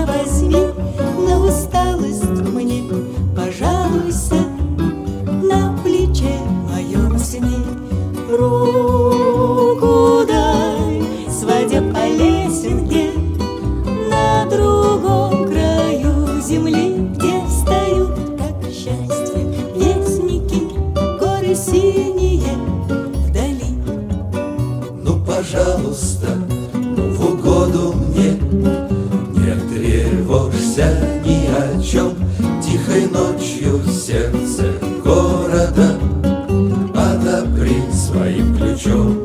возьми, на усталость мне пожалуйся, на плече моем сни руку дай, сводя по лесенке на другом краю земли, где встают, как счастье, вестники, горы синие вдали. Ну, пожалуйста, ну, в угоду мне, не тревожься ни о чем. Тихой ночью в сердце города отопри своим ключом.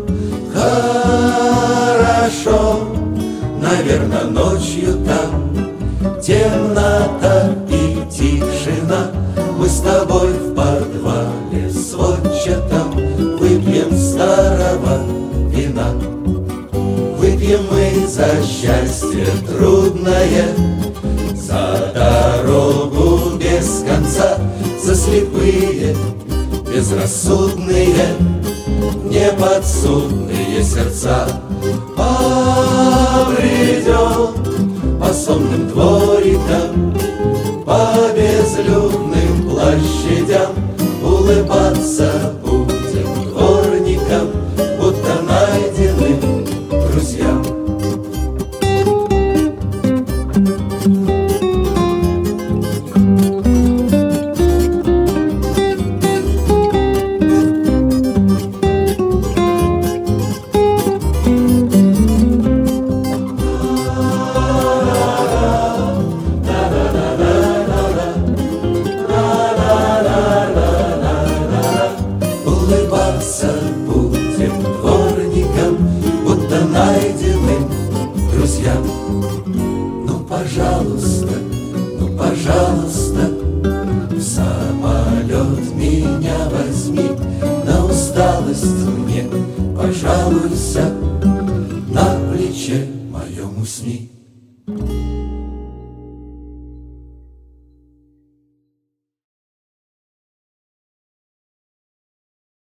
Хорошо, наверно, ночью там темнота и тишина. Мы с тобой в подвале сводчатом выпьем старого вина. Выпьем мы за счастье трудное, за дорогу без конца, за слепые, безрассудные, неподсудные сердца. Побредем по сонным дворикам, по безлюдным площадям, улыбаться будем дворникам, будто найденным друзьям. Улыбаться будем дворникам, будто найденным друзьям. Ну, пожалуйста, ну, пожалуйста, в самолет меня возьми, на усталость мне пожалуйся, на плече моем усни.